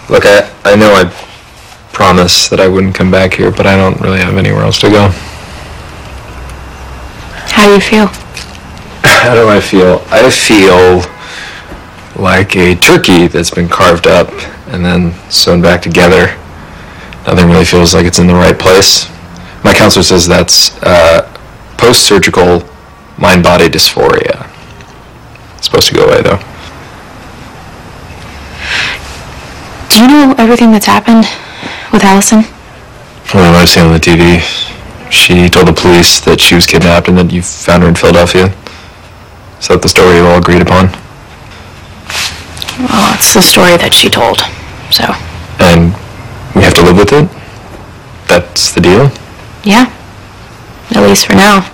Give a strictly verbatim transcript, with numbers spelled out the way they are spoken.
Look, I, I know I promised that I wouldn't come back here, but I don't really have anywhere else to go. How do you feel? How do I feel? I feel like a turkey that's been carved up and then sewn back together. Nothing really feels like it's in the right place. My counselor says that's uh, post-surgical mind-body dysphoria. It's supposed to go away, though. Do you know everything that's happened with Allison? Well, I've seen on the T V. She told the police that she was kidnapped and that you found her in Philadelphia. Is that the story you all agreed upon? Well, it's the story that she told, so... And we have to live with it? That's the deal? Yeah. At least for now.